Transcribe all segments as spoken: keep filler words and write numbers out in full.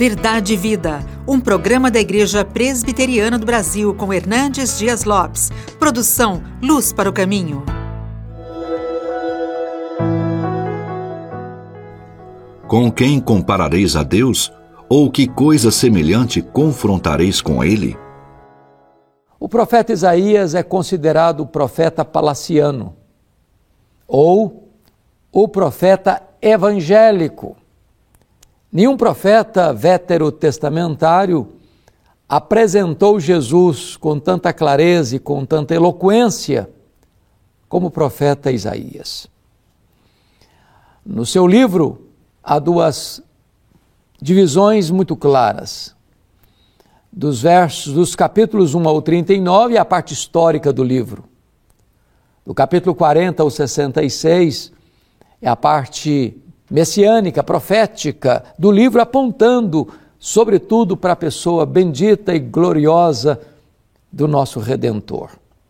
Verdade e Vida, um programa da Igreja Presbiteriana do Brasil com Hernandes Dias Lopes. Produção Luz para o Caminho. Com quem comparareis a Deus? Ou que coisa semelhante confrontareis com Ele? O profeta Isaías é considerado o profeta palaciano, ou o profeta evangélico. Nenhum profeta veterotestamentário apresentou Jesus com tanta clareza e com tanta eloquência como o profeta Isaías. No seu livro, há duas divisões muito claras. Dos versos, dos capítulos um ao trinta e nove, a parte histórica do livro. Do capítulo quarenta ao sessenta e seis, é a parte messiânica, profética do livro, apontando, sobretudo, para a pessoa bendita e gloriosa do nosso Redentor.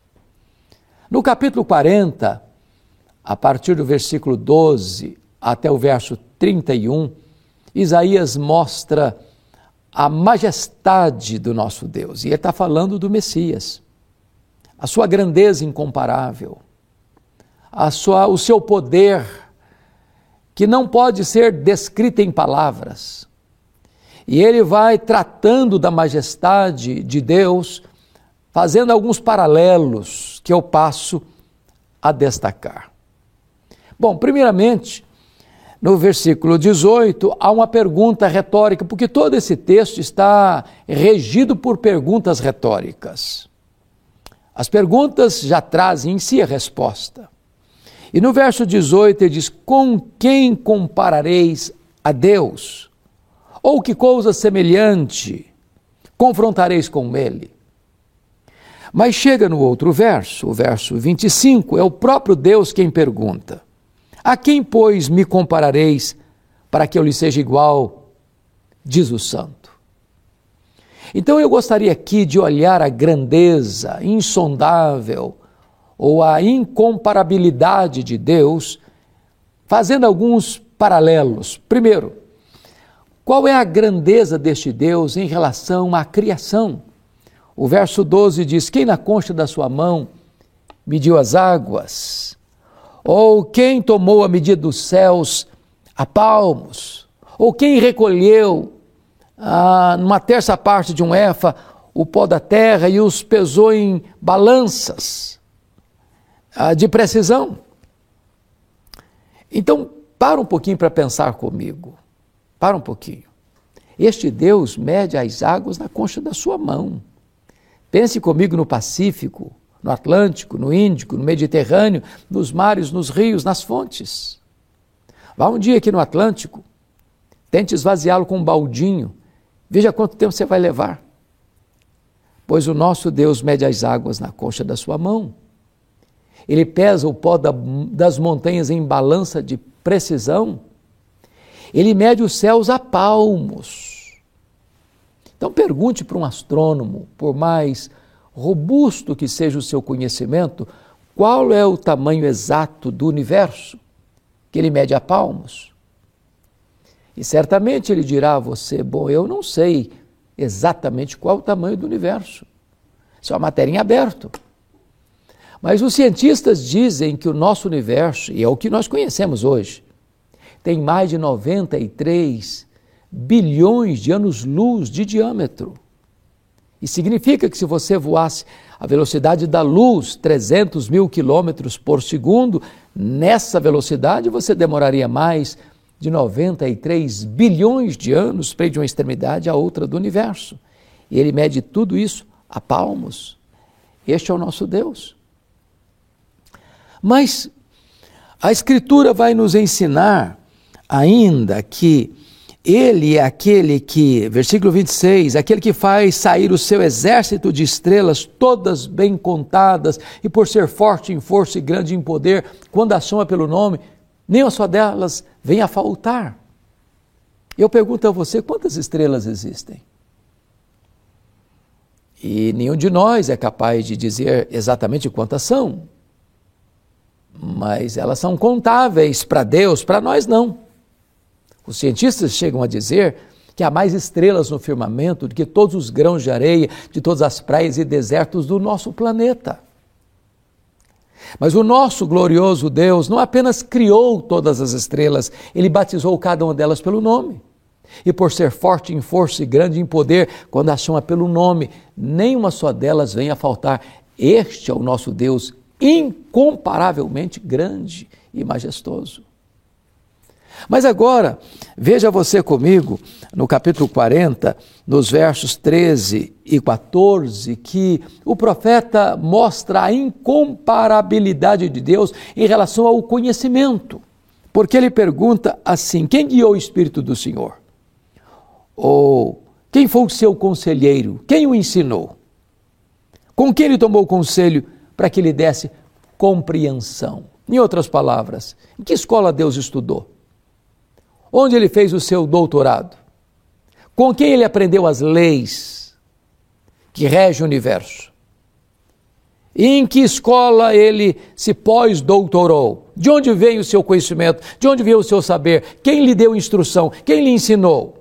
No capítulo quarenta, a partir do versículo doze até o verso trinta e um, Isaías mostra a majestade do nosso Deus. E ele está falando do Messias, a sua grandeza incomparável, a sua, o seu poder, que não pode ser descrita em palavras. E ele vai tratando da majestade de Deus, fazendo alguns paralelos que eu passo a destacar. Bom, primeiramente, no versículo dezoito, há uma pergunta retórica, porque todo esse texto está regido por perguntas retóricas. As perguntas já trazem em si a resposta. E no verso dezoito ele diz: com quem comparareis a Deus? Ou que coisa semelhante confrontareis com Ele? Mas chega no outro verso, o verso vinte e cinco, é o próprio Deus quem pergunta: a quem, pois, me comparareis para que eu lhe seja igual? Diz o santo. Então eu gostaria aqui de olhar a grandeza insondável ou a incomparabilidade de Deus, fazendo alguns paralelos. Primeiro, qual é a grandeza deste Deus em relação à criação? O verso doze diz: quem na concha da sua mão mediu as águas? Ou quem tomou a medida dos céus a palmos? Ou quem recolheu ah, numa terça parte de um éfa o pó da terra e os pesou em balanças ah, de precisão? Então, para um pouquinho para pensar comigo. Para um pouquinho. Este Deus mede as águas na concha da sua mão. Pense comigo no Pacífico, no Atlântico, no Índico, no Mediterrâneo, nos mares, nos rios, nas fontes. Vá um dia aqui no Atlântico, tente esvaziá-lo com um baldinho, veja quanto tempo você vai levar. Pois o nosso Deus mede as águas na concha da sua mão. Ele pesa o pó da, das montanhas em balança de precisão. Ele mede os céus a palmos. Então pergunte para um astrônomo, por mais robusto que seja o seu conhecimento, qual é o tamanho exato do universo, que ele mede a palmos. E certamente ele dirá a você: bom, eu não sei exatamente qual o tamanho do universo. Isso é uma matéria em aberto. Mas os cientistas dizem que o nosso universo, e é o que nós conhecemos hoje, tem mais de noventa e três bilhões de anos-luz de diâmetro. E significa que se você voasse a velocidade da luz, trezentos mil quilômetros por segundo, nessa velocidade você demoraria mais de noventa e três bilhões de anos para ir de uma extremidade à outra do universo. E ele mede tudo isso a palmos. Este é o nosso Deus. Mas a Escritura vai nos ensinar ainda que Ele é aquele que, versículo vinte e seis, aquele que faz sair o seu exército de estrelas, todas bem contadas, e por ser forte em força e grande em poder, quando a chama pelo nome, nem uma só delas vem a faltar. Eu pergunto a você: quantas estrelas existem? E nenhum de nós é capaz de dizer exatamente quantas são. Mas elas são contáveis para Deus, para nós não. Os cientistas chegam a dizer que há mais estrelas no firmamento do que todos os grãos de areia de todas as praias e desertos do nosso planeta. Mas o nosso glorioso Deus não apenas criou todas as estrelas, Ele batizou cada uma delas pelo nome. E por ser forte em força e grande em poder, quando as chama pelo nome, nenhuma só delas vem a faltar. Este é o nosso Deus incomparavelmente grande e majestoso. Mas agora, veja você comigo, no capítulo quarenta, nos versos treze e quatorze, que o profeta mostra a incomparabilidade de Deus em relação ao conhecimento. Porque ele pergunta assim: quem guiou o Espírito do Senhor? Ou quem foi o seu conselheiro? Quem o ensinou? Com quem ele tomou conselho para que lhe desse compreensão? Em outras palavras, em que escola Deus estudou? Onde ele fez o seu doutorado? Com quem ele aprendeu as leis que regem o universo? E em que escola ele se pós-doutorou? De onde veio o seu conhecimento? De onde veio o seu saber? Quem lhe deu instrução? Quem lhe ensinou?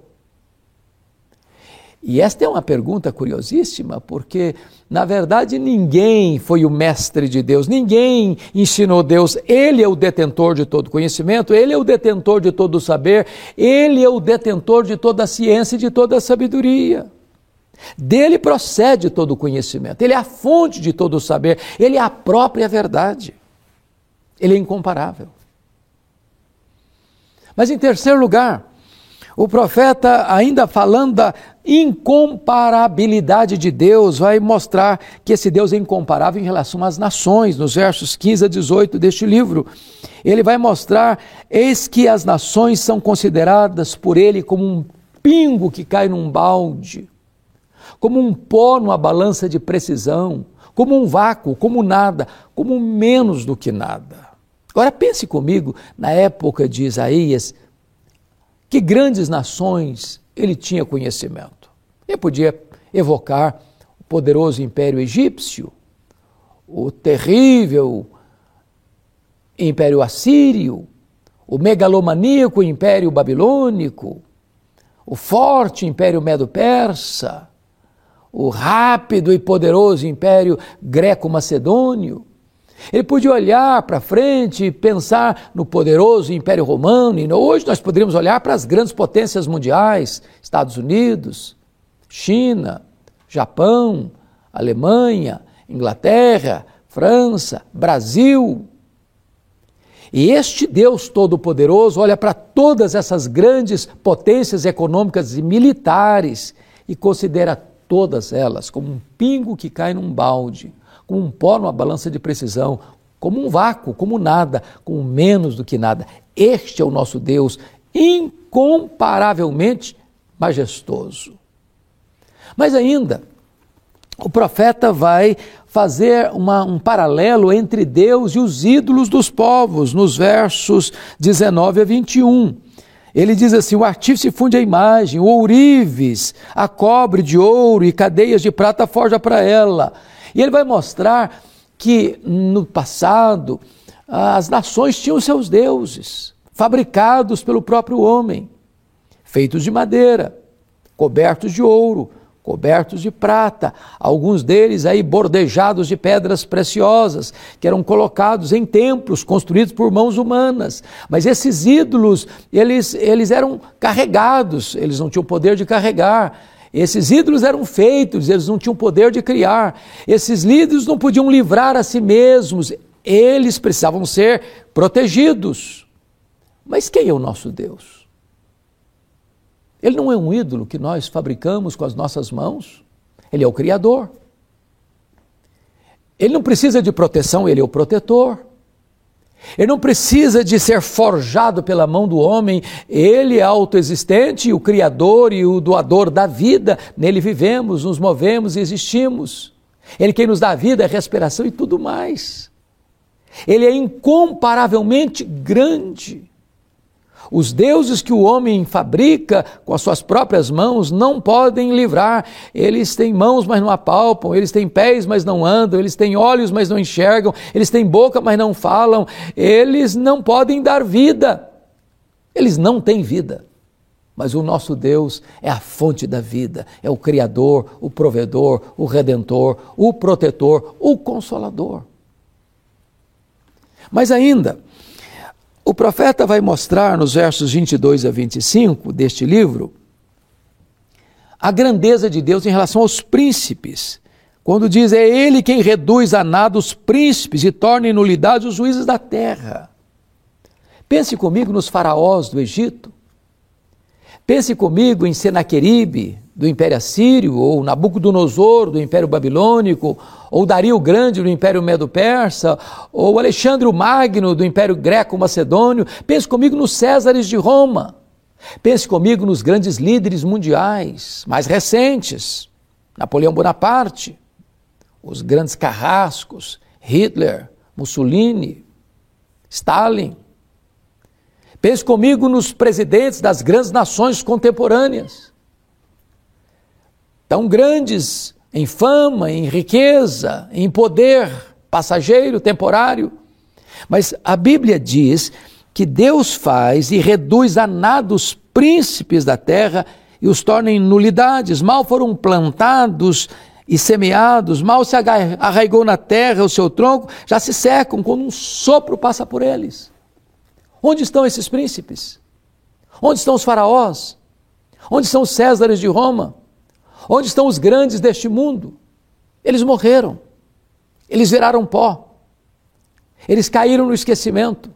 E esta é uma pergunta curiosíssima, porque, na verdade, ninguém foi o mestre de Deus, ninguém ensinou Deus. Ele é o detentor de todo conhecimento, Ele é o detentor de todo o saber, Ele é o detentor de toda a ciência e de toda a sabedoria. Dele procede todo o conhecimento, Ele é a fonte de todo o saber, Ele é a própria verdade. Ele é incomparável. Mas, em terceiro lugar, o profeta, ainda falando da incomparabilidade de Deus, vai mostrar que esse Deus é incomparável em relação às nações. Nos versos quinze a dezoito deste livro, ele vai mostrar: eis que as nações são consideradas por ele como um pingo que cai num balde, como um pó numa balança de precisão, como um vácuo, como nada, como menos do que nada. Agora pense comigo, na época de Isaías, que grandes nações ele tinha conhecimento. Ele podia evocar o poderoso Império Egípcio, o terrível Império Assírio, o megalomaníaco Império Babilônico, o forte Império Medo-Persa, o rápido e poderoso Império Greco-Macedônio. Ele podia olhar para frente e pensar no poderoso Império Romano, e hoje nós poderíamos olhar para as grandes potências mundiais, Estados Unidos, China, Japão, Alemanha, Inglaterra, França, Brasil. E este Deus Todo-Poderoso olha para todas essas grandes potências econômicas e militares e considera todas elas como um pingo que cai num balde, como um pó numa balança de precisão, como um vácuo, como nada, como menos do que nada. Este é o nosso Deus incomparavelmente majestoso. Mas ainda, o profeta vai fazer uma, um paralelo entre Deus e os ídolos dos povos, nos versos dezenove a vinte e um. Ele diz assim: o artífice funde a imagem, o ourives, a cobre de ouro e cadeias de prata forja para ela. E ele vai mostrar que no passado as nações tinham seus deuses, fabricados pelo próprio homem, feitos de madeira, cobertos de ouro, cobertos de prata, alguns deles aí bordejados de pedras preciosas, que eram colocados em templos construídos por mãos humanas. Mas esses ídolos, eles, eles eram carregados, eles não tinham poder de carregar. Esses ídolos eram feitos, eles não tinham poder de criar. Esses ídolos não podiam livrar a si mesmos, eles precisavam ser protegidos. Mas quem é o nosso Deus? Ele não é um ídolo que nós fabricamos com as nossas mãos, ele é o Criador. Ele não precisa de proteção, ele é o protetor. Ele não precisa de ser forjado pela mão do homem, ele é autoexistente, o Criador e o doador da vida, nele vivemos, nos movemos e existimos. Ele quem nos dá a vida, a respiração e tudo mais. Ele é incomparavelmente grande. Os deuses que o homem fabrica com as suas próprias mãos não podem livrar. Eles têm mãos, mas não apalpam. Eles têm pés, mas não andam. Eles têm olhos, mas não enxergam. Eles têm boca, mas não falam. Eles não podem dar vida. Eles não têm vida. Mas o nosso Deus é a fonte da vida, é o Criador, o provedor, o Redentor, o protetor, o Consolador. Mas ainda, o profeta vai mostrar nos versos vinte e dois a vinte e cinco deste livro a grandeza de Deus em relação aos príncipes, quando diz, é Ele quem reduz a nada os príncipes e torna em nulidade os juízes da terra. Pense comigo nos faraós do Egito. Pense comigo em Senaqueribe, do Império Assírio, ou Nabucodonosor, do Império Babilônico, ou Dario o Grande, do Império Medo-Persa, ou Alexandre o Magno, do Império Greco-Macedônio. Pense comigo nos Césares de Roma. Pense comigo nos grandes líderes mundiais, mais recentes, Napoleão Bonaparte, os grandes carrascos, Hitler, Mussolini, Stalin. Pense comigo nos presidentes das grandes nações contemporâneas, tão grandes em fama, em riqueza, em poder passageiro, temporário. Mas a Bíblia diz que Deus faz e reduz a nada os príncipes da terra e os torna em nulidades. Mal foram plantados e semeados, mal se arraigou na terra o seu tronco, já se secam quando um sopro passa por eles. Onde estão esses príncipes? Onde estão os faraós? Onde estão os Césares de Roma? Onde estão os grandes deste mundo? Eles morreram, eles viraram pó, eles caíram no esquecimento.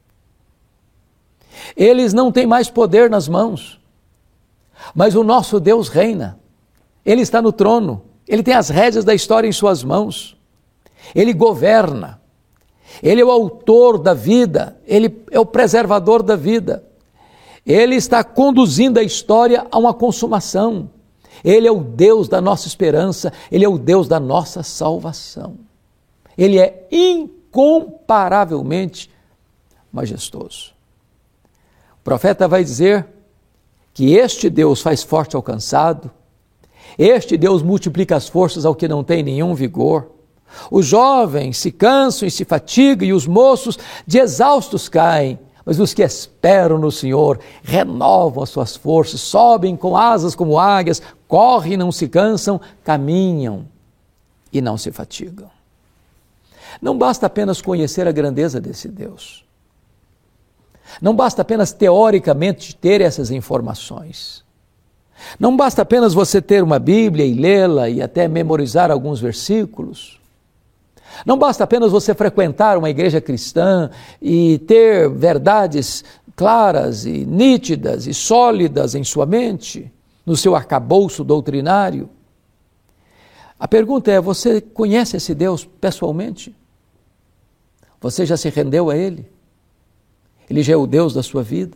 Eles não têm mais poder nas mãos, mas o nosso Deus reina. Ele está no trono, Ele tem as rédeas da história em suas mãos. Ele governa, Ele é o autor da vida, Ele é o preservador da vida. Ele está conduzindo a história a uma consumação. Ele é o Deus da nossa esperança, Ele é o Deus da nossa salvação. Ele é incomparavelmente majestoso. O profeta vai dizer que este Deus faz forte ao cansado, este Deus multiplica as forças ao que não tem nenhum vigor. Os jovens se cansam e se fatigam, e os moços de exaustos caem, mas os que esperam no Senhor renovam as suas forças, sobem com asas como águias, correm e não se cansam, caminham e não se fatigam. Não basta apenas conhecer a grandeza desse Deus. Não basta apenas teoricamente ter essas informações. Não basta apenas você ter uma Bíblia e lê-la e até memorizar alguns versículos. Não basta apenas você frequentar uma igreja cristã e ter verdades claras e nítidas e sólidas em sua mente, no seu arcabouço doutrinário. A pergunta é, você conhece esse Deus pessoalmente? Você já se rendeu a Ele? Ele já é o Deus da sua vida?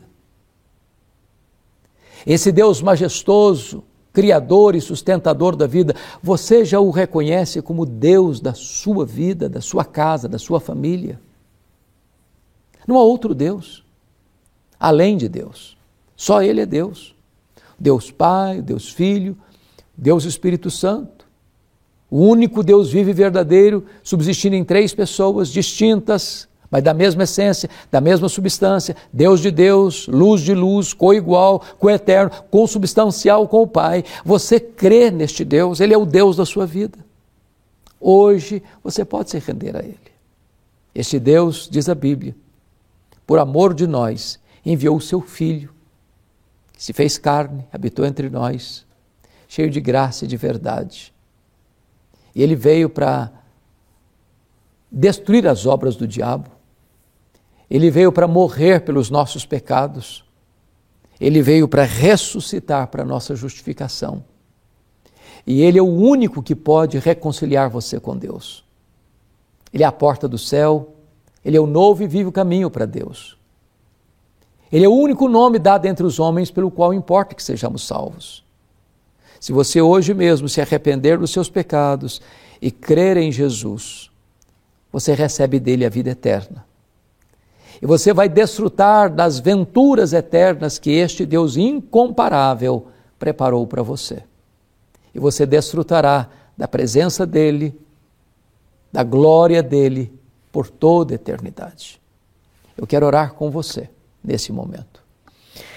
Esse Deus majestoso, Criador e sustentador da vida, você já o reconhece como Deus da sua vida, da sua casa, da sua família? Não há outro Deus, além de Deus. Só Ele é Deus. Deus Pai, Deus Filho, Deus Espírito Santo. O único Deus vivo e verdadeiro, subsistindo em três pessoas distintas, mas da mesma essência, da mesma substância, Deus de Deus, luz de luz, coigual, coeterno, consubstancial com o Pai. Você crê neste Deus, Ele é o Deus da sua vida. Hoje você pode se render a Ele. Este Deus, diz a Bíblia, por amor de nós, enviou o seu Filho, que se fez carne, habitou entre nós, cheio de graça e de verdade. E Ele veio para destruir as obras do diabo. Ele veio para morrer pelos nossos pecados. Ele veio para ressuscitar para a nossa justificação. E Ele é o único que pode reconciliar você com Deus. Ele é a porta do céu, Ele é o novo e vivo caminho para Deus. Ele é o único nome dado entre os homens pelo qual importa que sejamos salvos. Se você hoje mesmo se arrepender dos seus pecados e crer em Jesus, você recebe dele a vida eterna. E você vai desfrutar das venturas eternas que este Deus incomparável preparou para você. E você desfrutará da presença dele, da glória dele, por toda a eternidade. Eu quero orar com você nesse momento.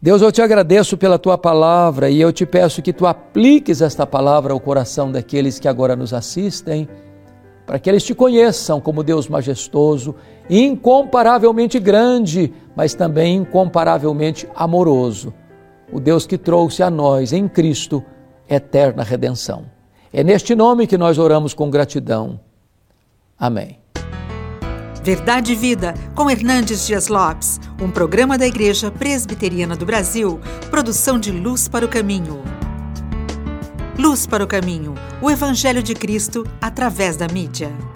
Deus, eu te agradeço pela tua palavra e eu te peço que tu apliques esta palavra ao coração daqueles que agora nos assistem, para que eles te conheçam como Deus majestoso, incomparavelmente grande, mas também incomparavelmente amoroso, o Deus que trouxe a nós em Cristo eterna redenção. É neste nome que nós oramos com gratidão. Amém. Verdade e Vida, com Hernandes Dias Lopes, um programa da Igreja Presbiteriana do Brasil, produção de Luz para o Caminho. Luz para o Caminho, o Evangelho de Cristo através da mídia.